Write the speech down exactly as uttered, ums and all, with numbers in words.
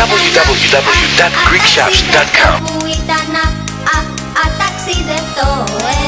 double-u double-u double-u τελεία greek shops τελεία com. Που ήταν να α, αταξιδευτώ, ε.